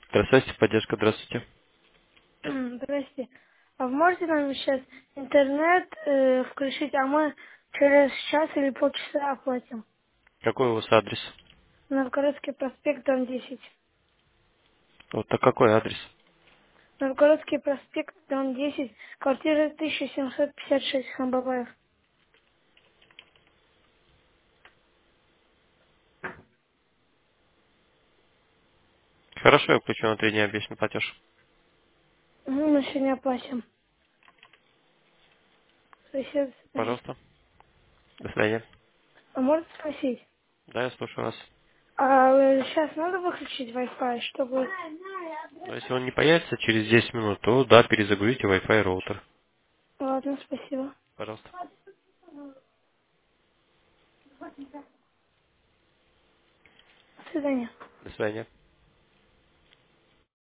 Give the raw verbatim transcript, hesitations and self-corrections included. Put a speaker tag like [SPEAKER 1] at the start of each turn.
[SPEAKER 1] Здравствуйте, поддержка, здравствуйте.
[SPEAKER 2] Здрасте. А вы можете нам сейчас интернет э, включить, а мы через час или полчаса оплатим?
[SPEAKER 1] Какой у вас адрес?
[SPEAKER 2] Новгородский проспект, дом десять.
[SPEAKER 1] Вот, а какой адрес?
[SPEAKER 2] Новгородский проспект, дом десять, квартира тысяча семьсот пятьдесят шесть, Хамбабаев.
[SPEAKER 1] Хорошо, я включу на три дня обещанный платеж.
[SPEAKER 2] Ну, мы сегодня оплатим. Спасибо, до свидания.
[SPEAKER 1] Пожалуйста. До свидания.
[SPEAKER 2] А можно спросить?
[SPEAKER 1] Да, я слушаю вас.
[SPEAKER 2] А сейчас надо выключить Wi-Fi, чтобы...
[SPEAKER 1] Но если он не появится через десять минут, то да, перезагрузите Wi-Fi роутер.
[SPEAKER 2] Ладно, спасибо.
[SPEAKER 1] Пожалуйста.
[SPEAKER 2] До свидания.
[SPEAKER 1] До свидания.